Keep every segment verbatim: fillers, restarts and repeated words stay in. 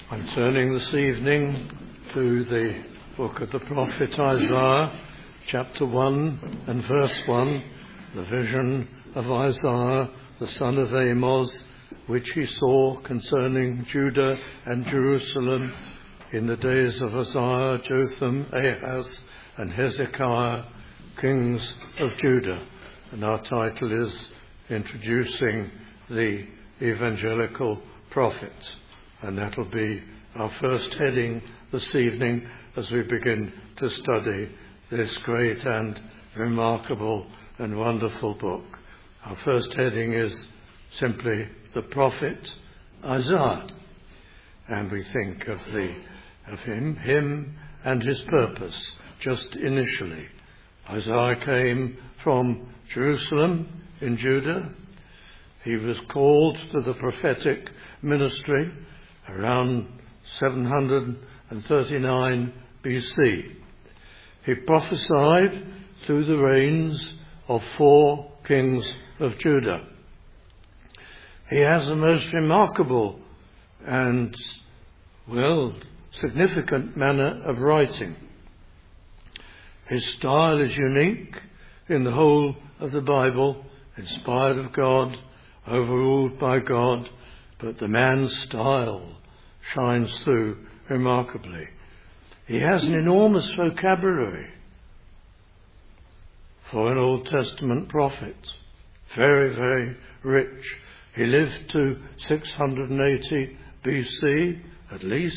I'm turning this evening to the book of the prophet Isaiah, chapter one and verse one, the vision of Isaiah, the son of Amos, which he saw concerning Judah and Jerusalem in the days of Uzziah, Jotham, Ahaz, and Hezekiah, kings of Judah. And our title is Introducing the Evangelical Prophets. And that'll be our first heading this evening as we begin to study this great and remarkable and wonderful book. Our first heading is simply the prophet Isaiah. And we think of the of him, him and his purpose, just initially. Isaiah came from Jerusalem in Judah. He was called to the prophetic ministry around seven hundred thirty-nine B C. He prophesied through the reigns of four kings of Judah. He has a most remarkable and, well, significant manner of writing. His style is unique in the whole of the Bible, inspired of God, overruled by God, but the man's style shines through remarkably. He has an enormous vocabulary for an Old Testament prophet. Very, very rich. He lived to six hundred eighty B C, at least.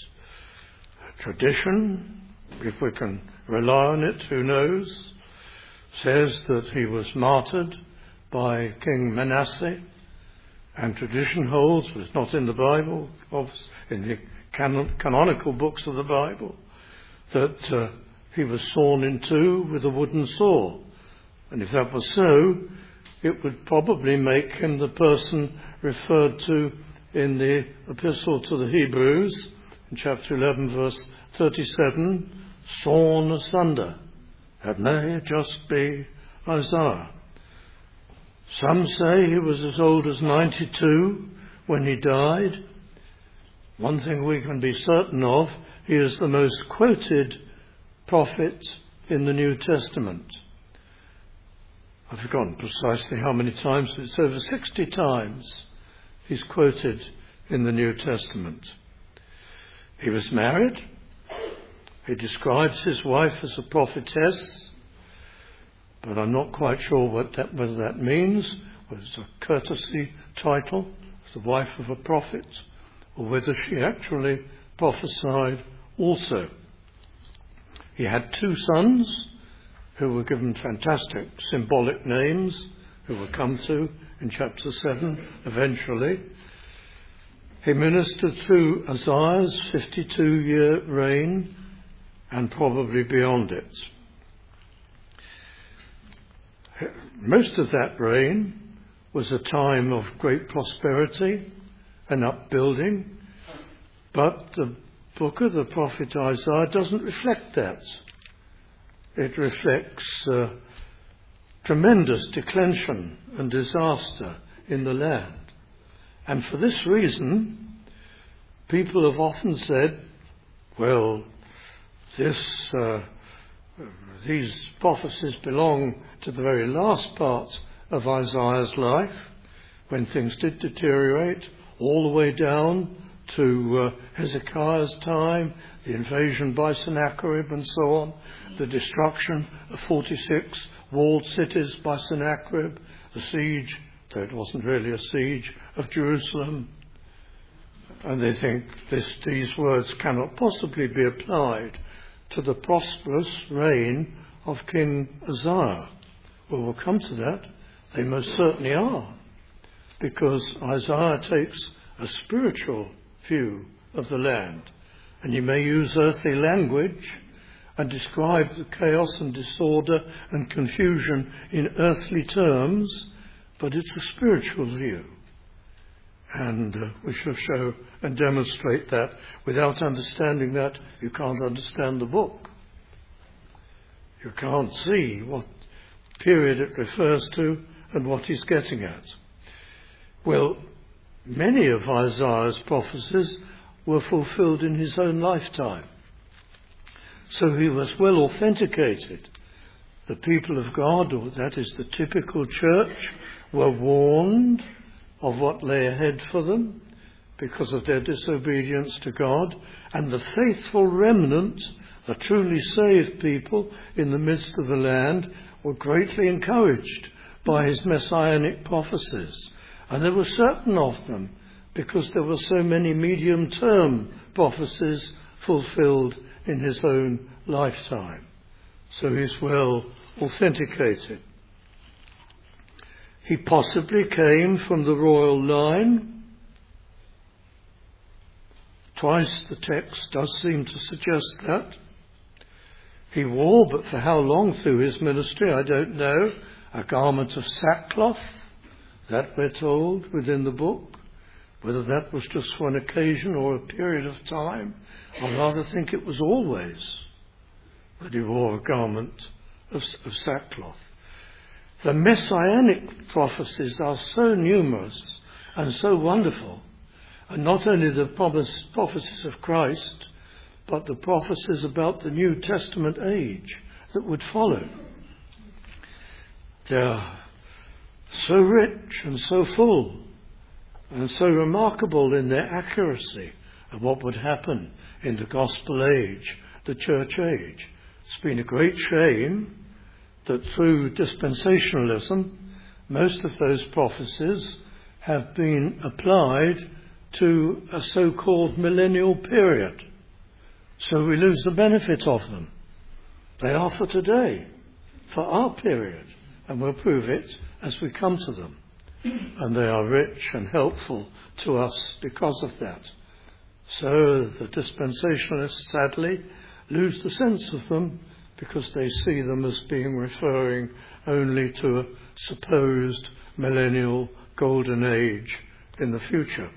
Tradition, if we can rely on it, who knows, says that he was martyred by King Manasseh. And tradition holds, but it's not in the Bible, in the canon, canonical books of the Bible, that uh, he was sawn in two with a wooden saw. And if that was so, it would probably make him the person referred to in the Epistle to the Hebrews, in chapter eleven, verse thirty-seven, sawn asunder. That may just be Isaiah. Some say he was as old as ninety-two when he died. One thing we can be certain of, he is the most quoted prophet in the New Testament. I've forgotten precisely how many times, but it's over sixty times he's quoted in the New Testament. He was married. He describes his wife as a prophetess, but I'm not quite sure what that, whether that means, whether it's a courtesy title, as the wife of a prophet, or whether she actually prophesied also. He had two sons who were given fantastic symbolic names, who we'll come to in chapter seven eventually. He ministered through Isaiah's fifty-two-year reign and probably beyond it. Most of that reign was a time of great prosperity and upbuilding, but the book of the prophet Isaiah doesn't reflect that. It reflects uh, tremendous declension and disaster in the land. And for this reason, people have often said, well, this, uh, these prophecies belong to the very last part of Isaiah's life, when things did deteriorate, all the way down to uh, Hezekiah's time, the invasion by Sennacherib and so on, the destruction of forty-six walled cities by Sennacherib, the siege, though it wasn't really a siege, of Jerusalem. And they think this, these words cannot possibly be applied to the prosperous reign of King Uzziah. Well, we'll come to that. They most certainly are, because Isaiah takes a spiritual view of the land, and he may use earthly language and describe the chaos and disorder and confusion in earthly terms, but it's a spiritual view. And uh, we shall show and demonstrate that. Without understanding that, you can't understand the book. You can't see what period it refers to and what he's getting at. Well, many of Isaiah's prophecies were fulfilled in his own lifetime. So he was well authenticated. The people of God, or that is the typical church, were warned of what lay ahead for them because of their disobedience to God, and the faithful remnant, the truly saved people in the midst of the land, were greatly encouraged by his messianic prophecies. And there were certain of them, because there were so many medium-term prophecies fulfilled in his own lifetime. So he's well authenticated. He possibly came from the royal line. Twice the text does seem to suggest that. He wore, but for how long through his ministry, I don't know, a garment of sackcloth. That we're told within the book. Whether that was just for an occasion or a period of time, I rather think it was always that he wore a garment of, of sackcloth. The messianic prophecies are so numerous and so wonderful, and not only the promise, prophecies of Christ, but the prophecies about the New Testament age that would follow. They are so rich and so full and so remarkable in their accuracy of what would happen in the gospel age, the church age. It's been a great shame that through dispensationalism, most of those prophecies have been applied to a so-called millennial period. So we lose the benefit of them. They are for today, for our period, and we'll prove it as we come to them. And they are rich and helpful to us because of that. So the dispensationalists, sadly, lose the sense of them because they see them as being referring only to a supposed millennial golden age in the future.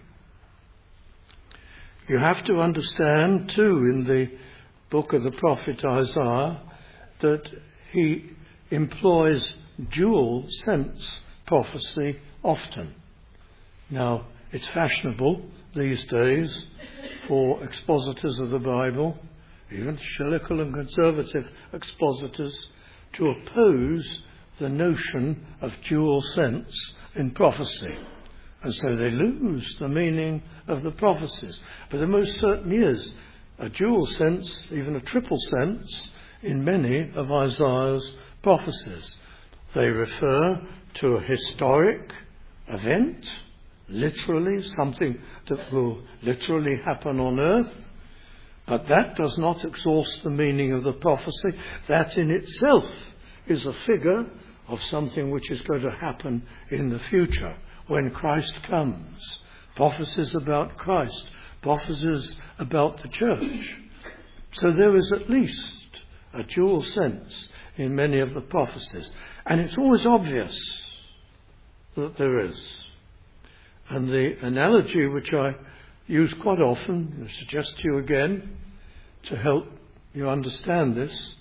You have to understand, too, in the book of the prophet Isaiah, that he employs dual sense prophecy often. Now, it's fashionable these days for expositors of the Bible, even Schillical and conservative expositors, to oppose the notion of dual sense in prophecy. And so they lose the meaning of the prophecies. But there most certainly is a dual sense, even a triple sense, in many of Isaiah's prophecies. They refer to a historic event, literally, something that will literally happen on earth. But that does not exhaust the meaning of the prophecy. That in itself is a figure of something which is going to happen in the future when Christ comes. Prophecies about Christ, prophecies about the church. So there is at least a dual sense in many of the prophecies. And it's always obvious that there is. And the analogy which I use quite often, I suggest to you again, to help you understand this,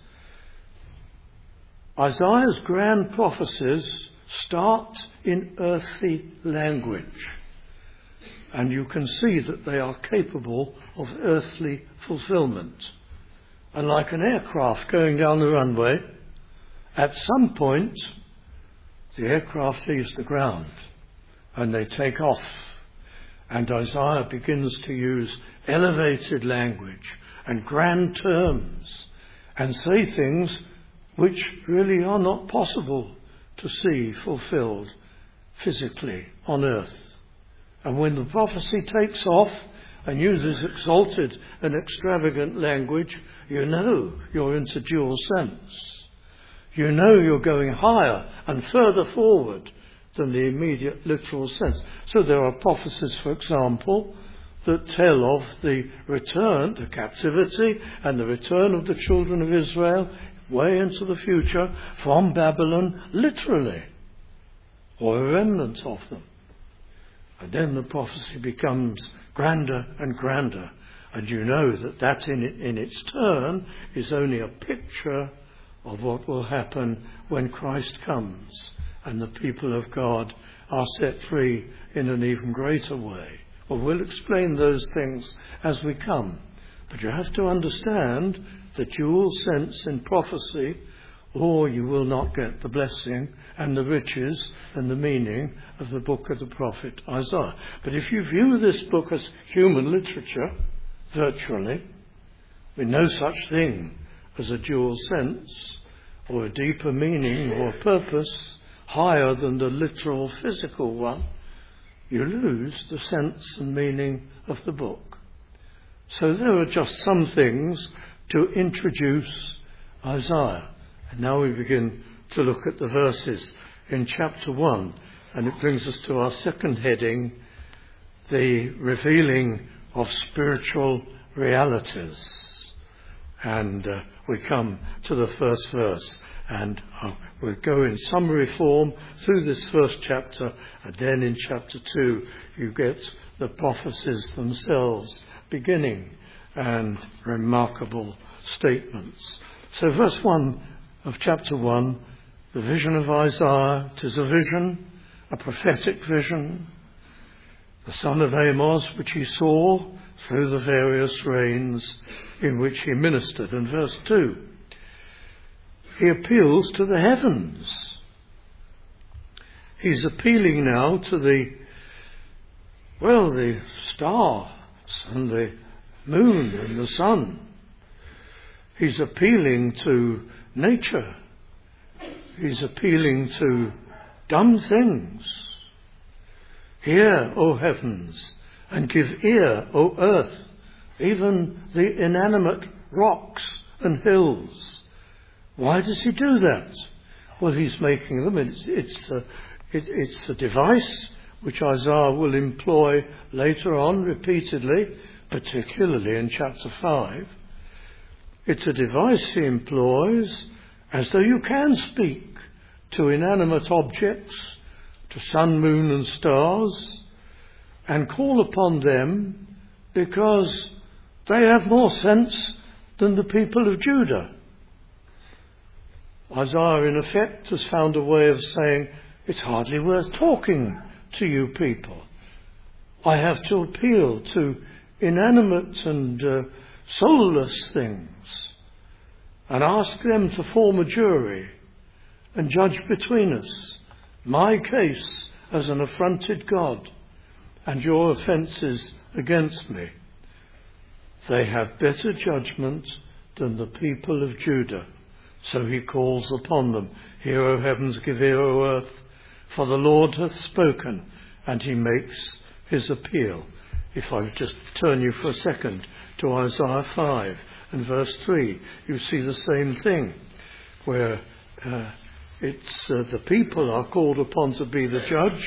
Isaiah's grand prophecies start in earthly language. And you can see that they are capable of earthly fulfillment. And like an aircraft going down the runway, at some point, the aircraft leaves the ground and they take off. And Isaiah begins to use elevated language and grand terms and say things which really are not possible to see fulfilled physically on earth. And when the prophecy takes off and uses exalted and extravagant language, you know you're into dual sense. You know you're going higher and further forward than the immediate literal sense. So there are prophecies, for example, that tell of the return, the captivity, and the return of the children of Israel way into the future from Babylon, literally, or a remnant of them. And then the prophecy becomes grander and grander. And you know that that in, in its turn is only a picture of what will happen when Christ comes and the people of God are set free in an even greater way Well, we'll explain those things as we come. But you have to understand the dual sense in prophecy, or you will not get the blessing and the riches and the meaning of the book of the prophet Isaiah. But if you view this book as human literature, virtually, with no such thing as a dual sense or a deeper meaning or purpose higher than the literal physical one, you lose the sense and meaning of the book. So there are just some things to introduce Isaiah. And now we begin to look at the verses in chapter one, and it brings us to our second heading, the revealing of spiritual realities. And uh, we come to the first verse, and uh, we'll go in summary form through this first chapter, and then in chapter two you get the prophecies themselves beginning, and remarkable statements. So verse one of chapter one, the vision of Isaiah. It is a vision, a prophetic vision, the son of Amos, which he saw through the various reigns in which he ministered. And verse two, he appeals to the heavens. He's appealing now to the, well, the stars and the moon and the sun. He's appealing to nature. He's appealing to dumb things. Hear, O heavens, and give ear, O earth, even the inanimate rocks and hills. Why does he do that? Well, he's making them. It's, it's, a, it, it's a device which Isaiah will employ later on repeatedly, particularly in chapter five. It's a device he employs as though you can speak to inanimate objects, to sun, moon and stars, and call upon them because they have more sense than the people of Judah. Isaiah, in effect, has found a way of saying, it's hardly worth talking to you people. I have to appeal to inanimate and uh, soulless things and ask them to form a jury and judge between us my case as an affronted God and your offences against me. They have better judgment than the people of Judah. So he calls upon them, hear, O heavens, give ear, O earth, for the Lord hath spoken, and he makes his appeal. If I just turn you for a second to Isaiah five and verse three, you see the same thing, where uh, it's uh, the people are called upon to be the judge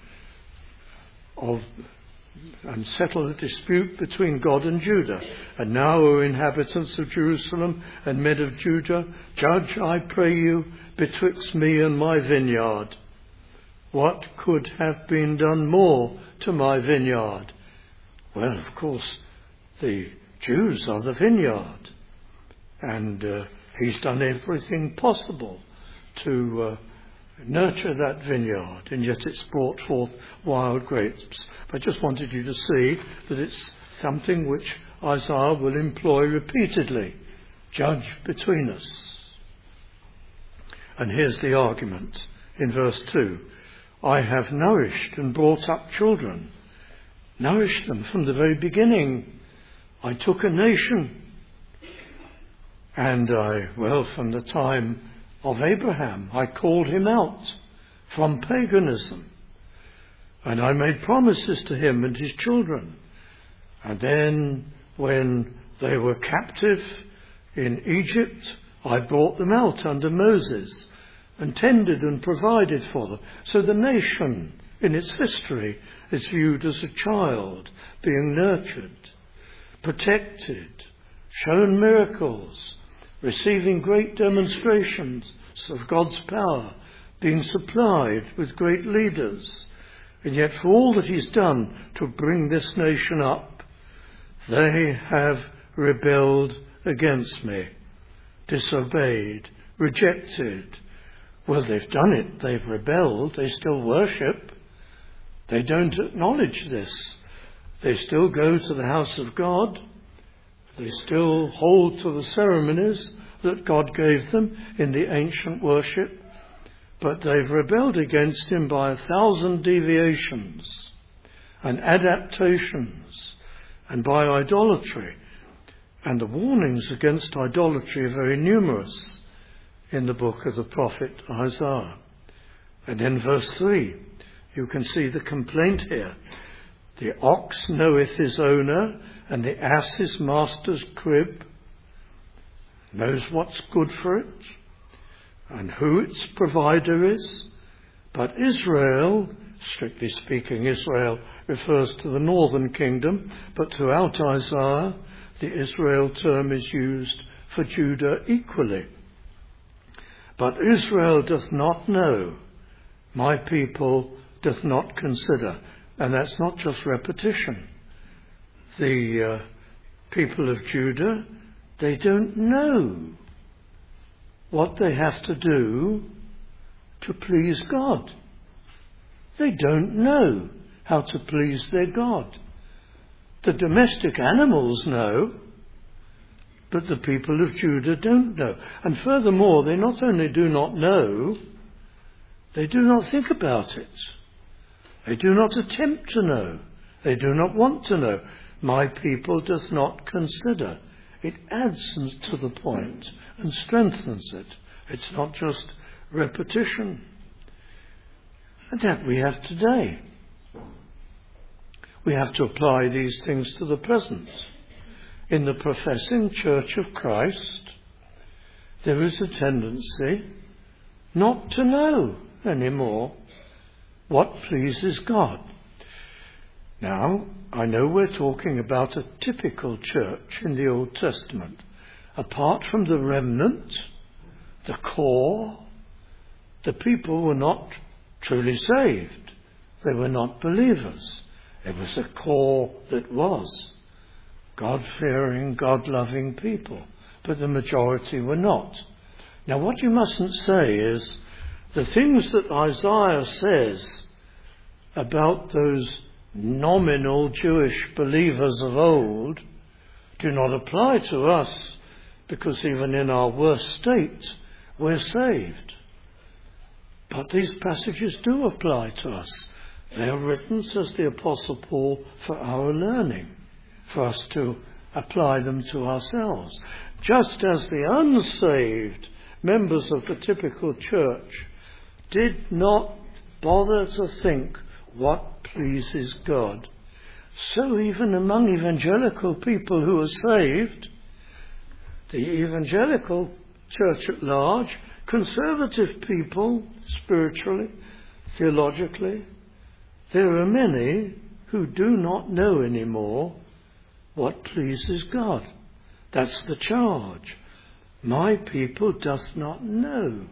of and settle the dispute between God and Judah. And now, O inhabitants of Jerusalem and men of Judah, judge, I pray you, betwixt me and my vineyard. What could have been done more to my vineyard? Well, of course, the Jews are the vineyard. And uh, he's done everything possible to uh, nurture that vineyard, and yet it's brought forth wild grapes. But I just wanted you to see that it's something which Isaiah will employ repeatedly. Judge between us. And here's the argument in verse two. I have nourished and brought up children. Nourished them from the very beginning. I took a nation. And I, well, from the time of Abraham, I called him out from paganism. And I made promises to him and his children. And then when they were captive in Egypt, I brought them out under Moses and tended and provided for them. So the nation in its history is viewed as a child being nurtured, protected, shown miracles, receiving great demonstrations of God's power, being supplied with great leaders. And yet for all that he's done to bring this nation up, they have rebelled against me, disobeyed, rejected. Well, they've done it. They've rebelled. They still worship. They don't acknowledge this. They still go to the house of God. They still hold to the ceremonies that God gave them in the ancient worship. But they've rebelled against him by a thousand deviations and adaptations and by idolatry. And the warnings against idolatry are very numerous in the book of the prophet Isaiah. And in verse three, you can see the complaint here. The ox knoweth his owner, and the ass his master's crib, knows what's good for it, and who its provider is. But Israel, strictly speaking, Israel refers to the northern kingdom, but throughout Isaiah, the Israel term is used for Judah equally. But Israel doth not know, my people doth not consider. And that's not just repetition. The uh, people of Judah, they don't know what they have to do to please God. They don't know how to please their God. The domestic animals know, but the people of Judah don't know. And furthermore, they not only do not know, they do not think about it. They do not attempt to know. They do not want to know. My people doth not consider. It adds to the point and strengthens it. It's not just repetition. And that we have today. We have to apply these things to the present. In the professing Church of Christ, there is a tendency not to know anymore what pleases God. Now, I know we're talking about a typical church in the Old Testament. Apart from the remnant, the core, the people were not truly saved. They were not believers. It was a core that was God-fearing, God-loving people. But the majority were not. Now, what you mustn't say is the things that Isaiah says about those nominal Jewish believers of old do not apply to us, because even in our worst state we're saved. But these passages do apply to us. They are written, says the Apostle Paul, for our learning, for us to apply them to ourselves. Just as the unsaved members of the typical church did not bother to think what pleases God, so even among evangelical people who are saved, the evangelical church at large, conservative people, spiritually, theologically, there are many who do not know anymore what pleases God. That's the charge. My people doth not know.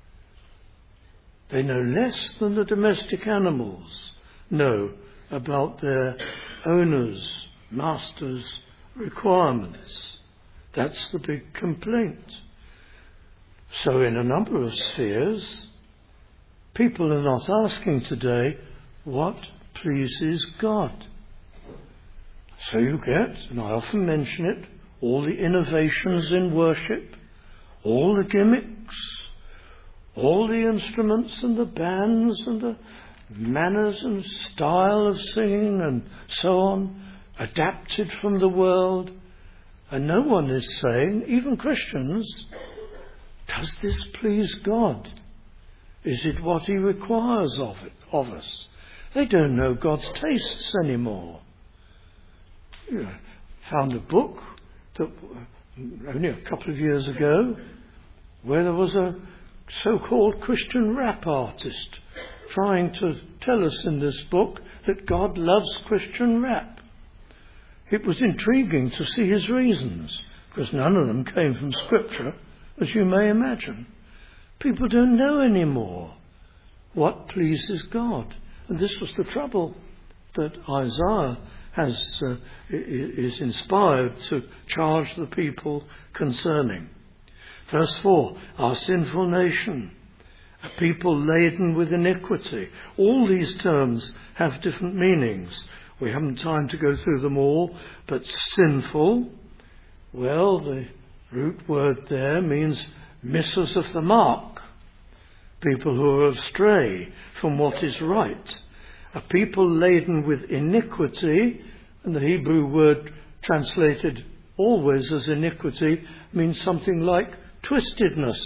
They know less than the domestic animals know about their owners, masters' requirements. That's the big complaint. So in a number of spheres, people are not asking today what pleases God. So you get, and I often mention it, all the innovations in worship, all the gimmicks, all the instruments and the bands and the manners and style of singing and so on, adapted from the world. And no one is saying, even Christians, does this please God? Is it what he requires of it, of us? They don't know God's tastes anymore. You know, found a book that only a couple of years ago where there was a so-called Christian rap artist trying to tell us in this book that God loves Christian rap. It was intriguing to see his reasons, because none of them came from Scripture, as you may imagine. People don't know anymore what pleases God. And this was the trouble that Isaiah has uh, is inspired to charge the people concerning. Verse four, our sinful nation, a people laden with iniquity. All these terms have different meanings. We haven't time to go through them all, but sinful, well, the root word there means missers of the mark. People who are astray from what is right. A people laden with iniquity, and the Hebrew word translated always as iniquity means something like twistedness.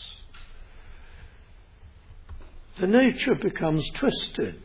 The nature becomes twisted.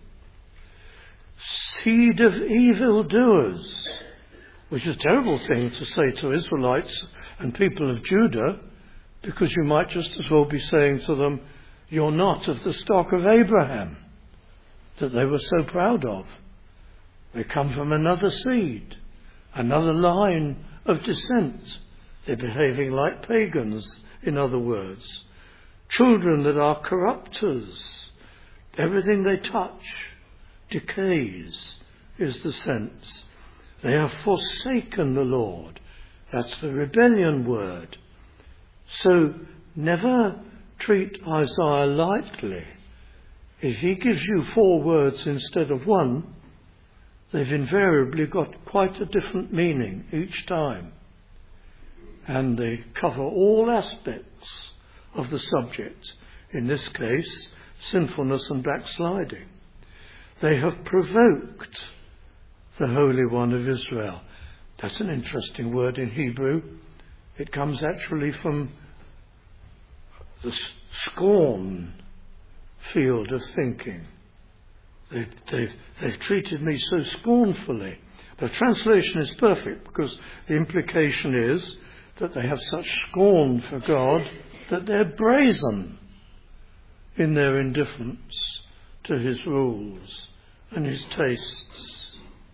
Seed of evildoers, which is a terrible thing to say to Israelites and people of Judah, because you might just as well be saying to them, you're not of the stock of Abraham, that they were so proud of. They come from another seed, another line of descent. They're behaving like pagans, in other words. Children that are corrupters. Everything they touch decays, is the sense. They have forsaken the Lord. That's the rebellion word. So never treat Isaiah lightly. If he gives you four words instead of one, they've invariably got quite a different meaning each time. And they cover all aspects of the subject. In this case, sinfulness and backsliding. They have provoked the Holy One of Israel. That's an interesting word in Hebrew. It comes actually from the scorn field of thinking. They've, they've, they've treated me so scornfully. The translation is perfect because the implication is that they have such scorn for God that they're brazen in their indifference to his rules and his tastes.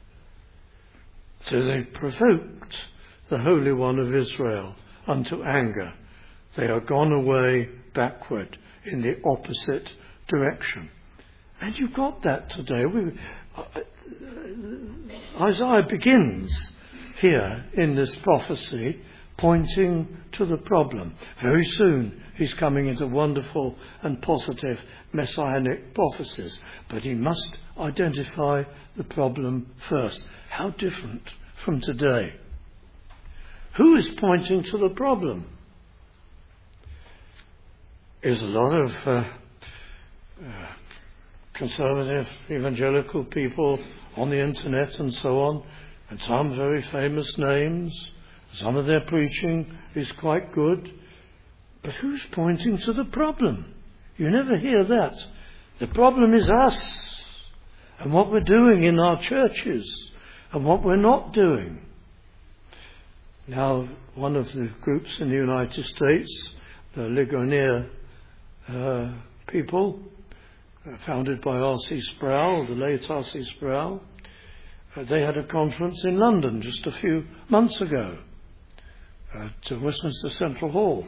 So they've provoked the Holy One of Israel unto anger. They are gone away backward in the opposite direction. And you've got that today. We, uh, Isaiah begins here in this prophecy pointing to the problem. Very soon he's coming into wonderful and positive messianic prophecies. But he must identify the problem first. How different from today? Who is pointing to the problem? There's a lot of uh, uh, conservative evangelical people on the internet and so on, and some very famous names. Some of their preaching is quite good. But who's pointing to the problem? You never hear that. The problem is us and what we're doing in our churches and what we're not doing. Now, one of the groups in the United States, the Ligonier uh, people, uh, founded by R C Sproul, the late R C Sproul, uh, they had a conference in London just a few months ago at uh, Westminster Central Hall.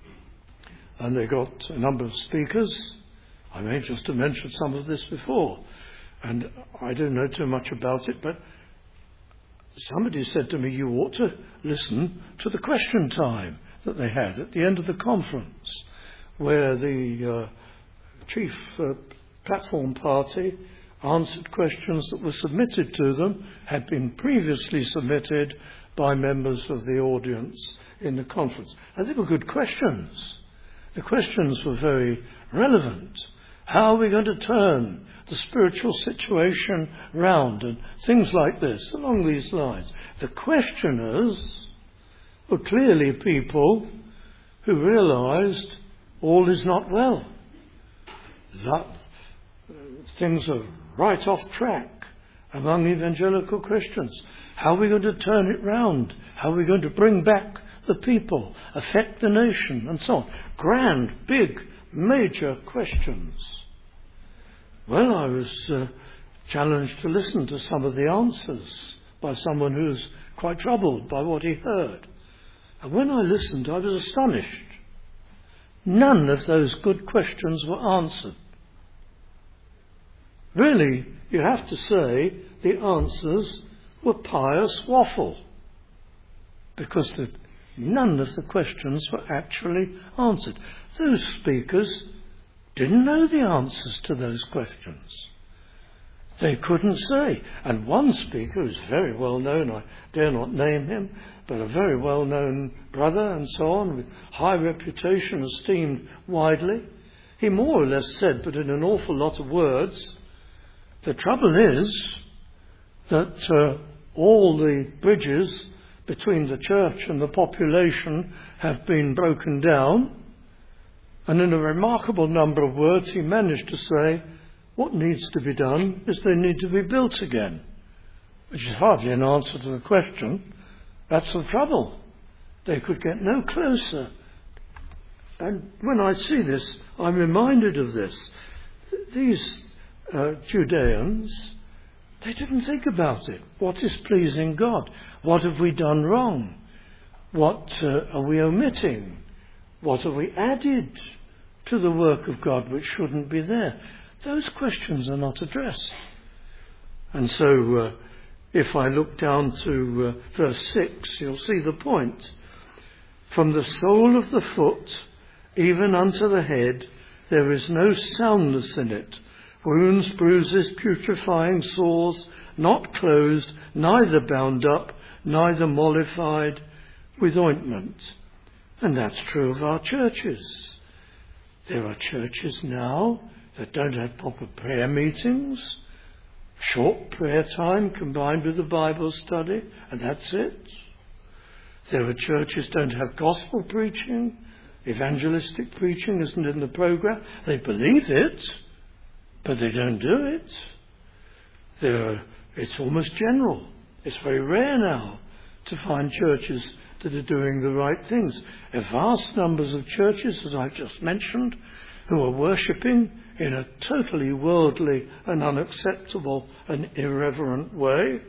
And they got a number of speakers. I may just have mentioned some of this before. And I don't know too much about it, but somebody said to me, you ought to listen to the question time that they had at the end of the conference, where the uh, chief uh, platform party answered questions that were submitted to them, had been previously submitted by members of the audience in the conference. And they were good questions. The questions were very relevant. How are we going to turn the spiritual situation round and things like this, along these lines? The questioners were clearly people who realized all is not well. That things are right off track among evangelical Christians. How are we going to turn it round? How are we going to bring back the people, affect the nation, and so on? Grand, big, major questions. Well, I was uh, challenged to listen to some of the answers by someone who's quite troubled by what he heard. And when I listened, I was astonished. None of those good questions were answered. Really, you have to say the answers were pious waffle, because the, none of the questions were actually answered. Those speakers didn't know the answers to those questions. They couldn't say. And one speaker, who's very well known, I dare not name him, but a very well known brother and so on, with high reputation, esteemed widely, he more or less said, but in an awful lot of words, the trouble is that uh, all the bridges between the church and the population have been broken down. And in a remarkable number of words, he managed to say, what needs to be done is they need to be built again, which is hardly an answer to the question. That's the trouble. They could get no closer. And when I see this, I'm reminded of this. These uh, Judeans, they didn't think about it. What is pleasing God? What have we done wrong? What uh, are we omitting? What have we added to the work of God which shouldn't be there? Those questions are not addressed. And so uh, if I look down to uh, verse six, you'll see the point. From the sole of the foot even unto the head, there is no soundness in it. Wounds, bruises, putrefying sores, not closed, neither bound up, neither mollified with ointment. And that's true of our churches. There are churches now that don't have proper prayer meetings, short prayer time combined with the Bible study, and that's it. There are churches that don't have gospel preaching, evangelistic preaching isn't in the program. They believe it, but they don't do it. There are, it's almost general. It's very rare now to find churches that are doing the right things. A vast numbers of churches, as I've just mentioned, who are worshipping in a totally worldly and unacceptable and irreverent way.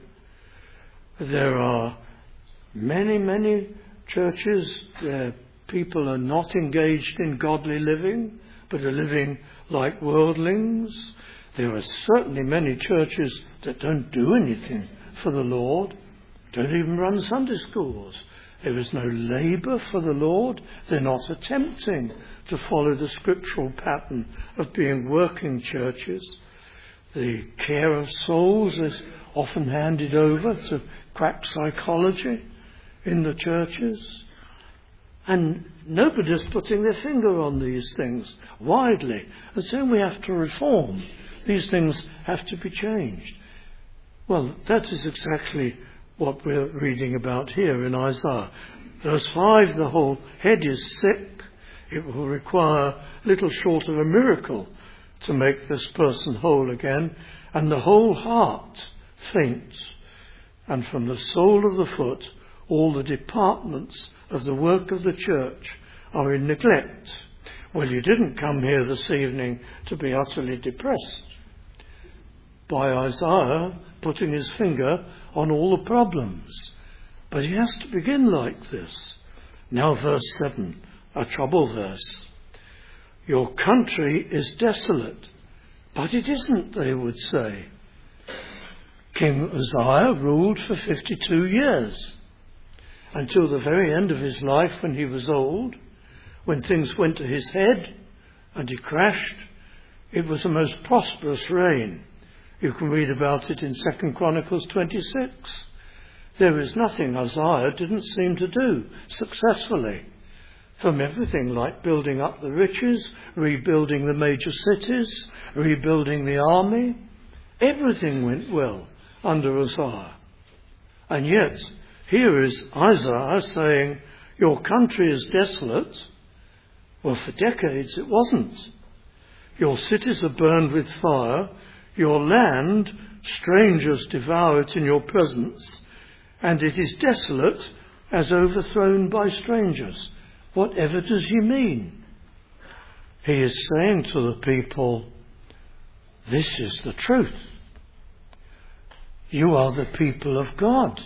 There are many, many churches where people are not engaged in godly living, but are living like worldlings. There are certainly many churches that don't do anything for the Lord, don't even run Sunday schools. There is no labour for the Lord. They're not attempting to follow the scriptural pattern of being working churches. The care of souls is often handed over to quack psychology in the churches. And nobody's putting their finger on these things widely and saying we have to reform. These things have to be changed. Well, that is exactly what we're reading about here in Isaiah. Verse five, the whole head is sick. It will require little short of a miracle to make this person whole again. And the whole heart faint. And from the sole of the foot, all the departments of the work of the church are in neglect. Well, you didn't come here this evening to be utterly depressed by Isaiah putting his finger on all the problems. But he has to begin like this. Now verse seven, a trouble verse. Your country is desolate. But it isn't, they would say. King Uzziah ruled for fifty-two years. Until the very end of his life when he was old, when things went to his head and he crashed. It was a most prosperous reign. You can read about it in Second Chronicles twenty-six. There is nothing Uzziah didn't seem to do successfully. From everything like building up the riches, rebuilding the major cities, rebuilding the army. Everything went well under Uzziah. And yet, here is Isaiah saying, your country is desolate. Well, for decades it wasn't. Your cities are burned with fire. Your land, strangers devour it in your presence. And it is desolate as overthrown by strangers. Whatever does he mean? He is saying to the people, this is the truth. You are the people of God.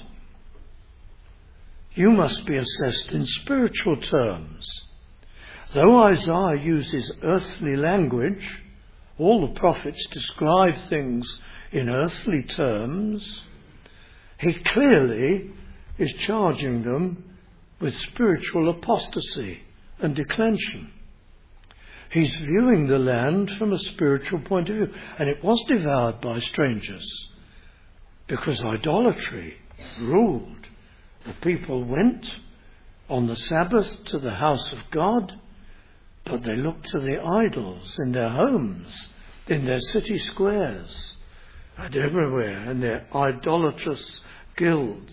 You must be assessed in spiritual terms. Though Isaiah uses earthly language, all the prophets describe things in earthly terms, he clearly is charging them with spiritual apostasy and declension. He's viewing the land from a spiritual point of view. And it was devoured by strangers because idolatry ruled. The people went on the Sabbath to the house of God, but they looked to the idols in their homes, in their city squares, and everywhere, in their idolatrous guilds.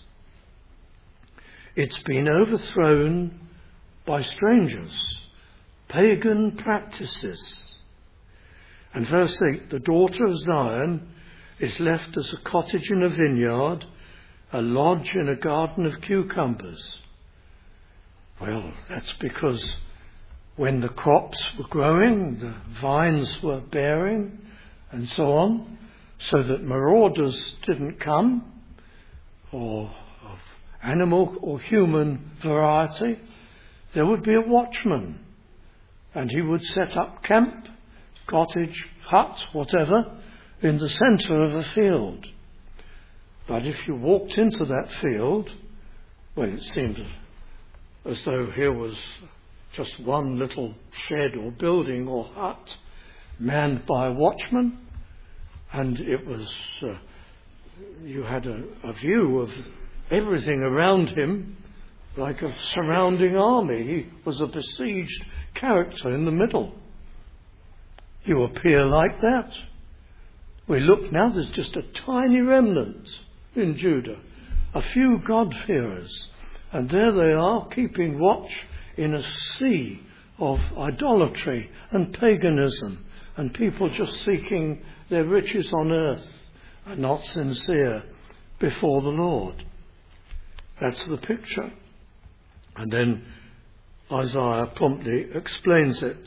It's been overthrown by strangers, pagan practices. And verse eight, the daughter of Zion is left as a cottage in a vineyard, a lodge in a garden of cucumbers. Well, that's because when the crops were growing, the vines were bearing, and so on, so that marauders didn't come, or of animal or human variety, there would be a watchman, and he would set up camp, cottage, hut, whatever, in the centre of a field. But if you walked into that field, well, it seemed as though here was just one little shed or building or hut manned by a watchman, and it was, uh, you had a, a view of everything around him like a surrounding army. He was a besieged character in the middle. You appear like that. We look now, there's just a tiny remnant in Judah, a few God-fearers, and there they are keeping watch in a sea of idolatry and paganism, and people just seeking their riches on earth and not sincere before the Lord. That's the picture. And then Isaiah promptly explains it.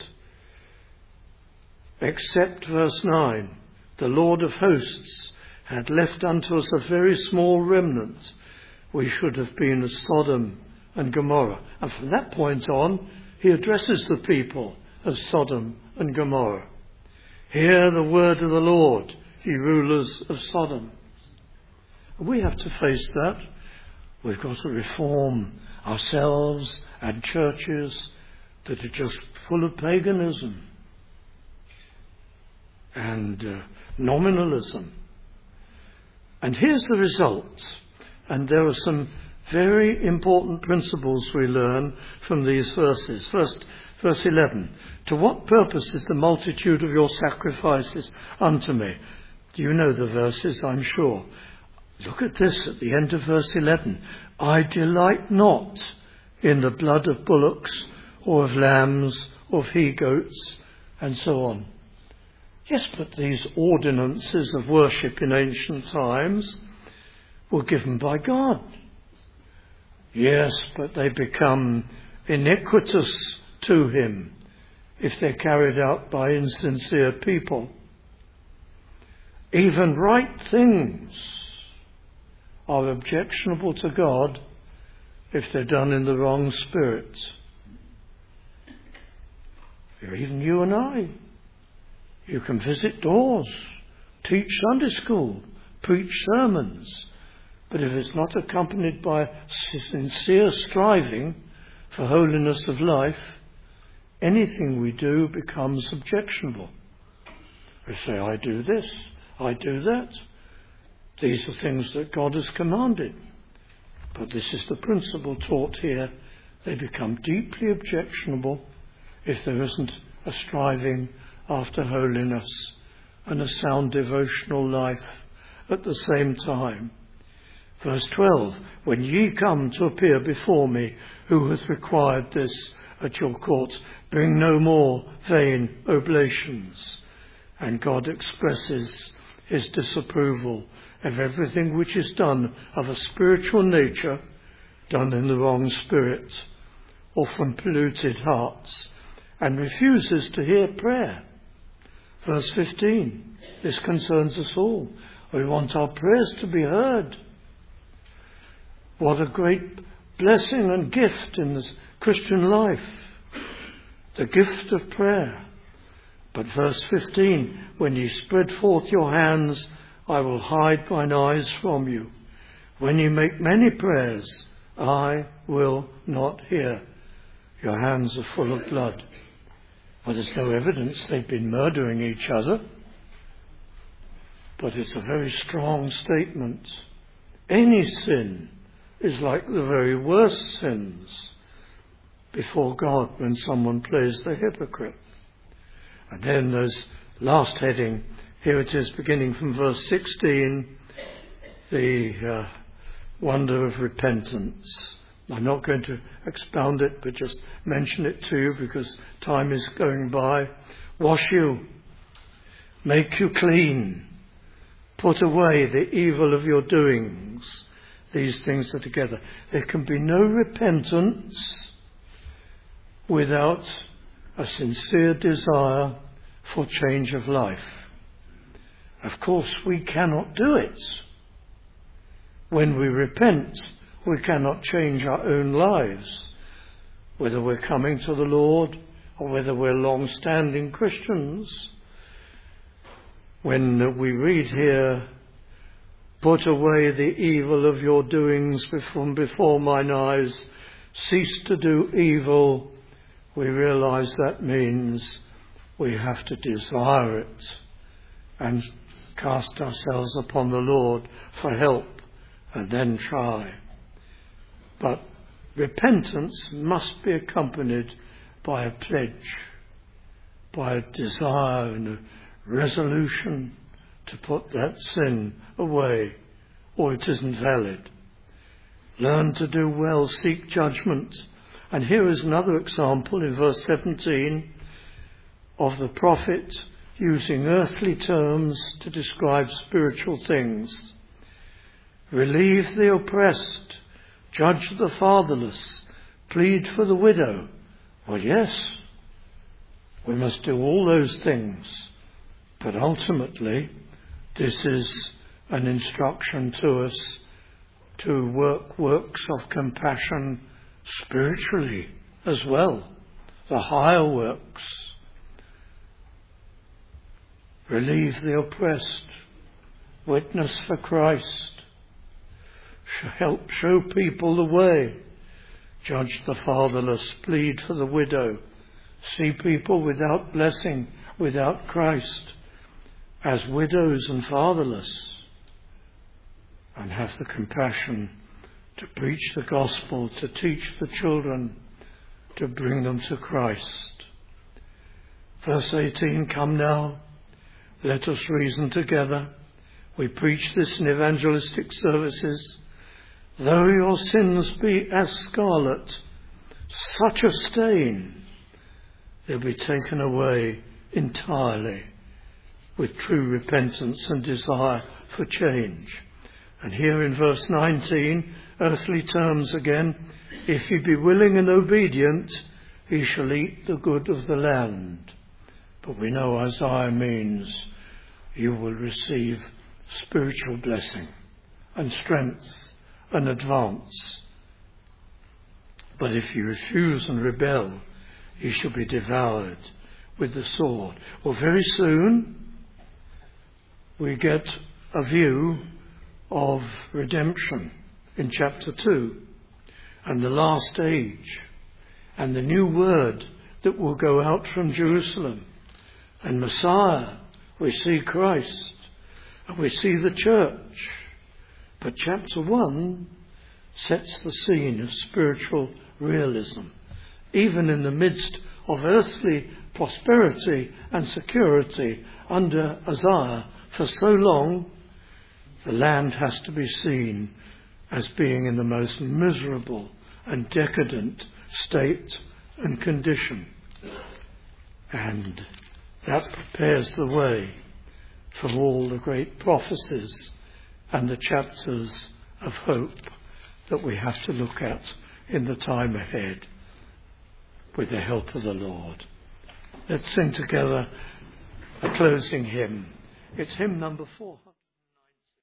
Except verse nine, the Lord of hosts had left unto us a very small remnant, we should have been as Sodom and Gomorrah. And from that point on, he addresses the people of Sodom and Gomorrah. Hear the word of the Lord, ye rulers of Sodom. And we have to face that. We've got to reform ourselves and churches that are just full of paganism and uh, nominalism. And here's the result. And there are some very important principles we learn from these verses. First, verse eleven. To what purpose is the multitude of your sacrifices unto me? Do you know the verses, I'm sure? Look at this at the end of verse eleven. I delight not in the blood of bullocks or of lambs or of he-goats and so on. Yes, but these ordinances of worship in ancient times were given by God. Yes, but they become iniquitous to him if they're carried out by insincere people. Even right things are objectionable to God if they're done in the wrong spirit. Even you and I. You can visit doors, teach Sunday school, preach sermons, but if it's not accompanied by sincere striving for holiness of life, anything we do becomes objectionable. We say, I do this, I do that. These are things that God has commanded. But this is the principle taught here. They become deeply objectionable if there isn't a striving after holiness and a sound devotional life at the same time. Verse twelve, when ye come to appear before me, who hath required this at your court, bring no more vain oblations. And God expresses his disapproval of everything which is done of a spiritual nature, done in the wrong spirit, or from polluted hearts, and refuses to hear prayer. Verse fifteen, this concerns us all. We want our prayers to be heard. What a great blessing and gift in this Christian life, the gift of prayer. But verse fifteen, when ye spread forth your hands, I will hide mine eyes from you. When ye make many prayers, I will not hear. Your hands are full of blood. Well, there's no evidence they've been murdering each other, but it's a very strong statement. Any sin is like the very worst sins before God when someone plays the hypocrite. And then there's last heading, here it is beginning from verse sixteen, the uh, wonder of repentance. I'm not going to expound it, but just mention it to you because time is going by. Wash you, make you clean, put away the evil of your doings. These things are together. There can be no repentance without a sincere desire for change of life. Of course, we cannot do it. When we repent, we cannot change our own lives, whether we're coming to the Lord or whether we're long-standing Christians. When we read here, put away the evil of your doings from before mine eyes, cease to do evil, we realize that means we have to desire it and cast ourselves upon the Lord for help and then try. But repentance must be accompanied by a pledge, by a desire and a resolution to put that sin away, or it isn't valid. Learn to do well, seek judgment. And here is another example in verse seventeen of the prophet using earthly terms to describe spiritual things. Relieve the oppressed, judge the fatherless, plead for the widow. Well, yes, we must do all those things, but ultimately this is an instruction to us to work works of compassion spiritually as well, the higher works. Relieve the oppressed, witness for Christ, help show people the way, judge the fatherless, plead for the widow, see people without blessing, without Christ, as widows and fatherless, and have the compassion to preach the gospel, to teach the children, to bring them to Christ. Verse eighteen, come now, let us reason together. We preach this in evangelistic services. Though your sins be as scarlet, such a stain, they'll be taken away entirely with true repentance and desire for change. And here in verse nineteen, earthly terms again, if ye be willing and obedient, ye shall eat the good of the land. But we know Isaiah means you will receive spiritual blessing and strength and advance. But if you refuse and rebel, you shall be devoured with the sword. Well, very soon we get a view of redemption in chapter two and the last age and the new word that will go out from Jerusalem and Messiah. We see Christ and we see the church. But chapter one sets the scene of spiritual realism. Even in the midst of earthly prosperity and security under Isaiah for so long, the land has to be seen as being in the most miserable and decadent state and condition. And that prepares the way for all the great prophecies and the chapters of hope that we have to look at in the time ahead with the help of the Lord. Let's sing together a closing hymn. It's hymn number four hundred.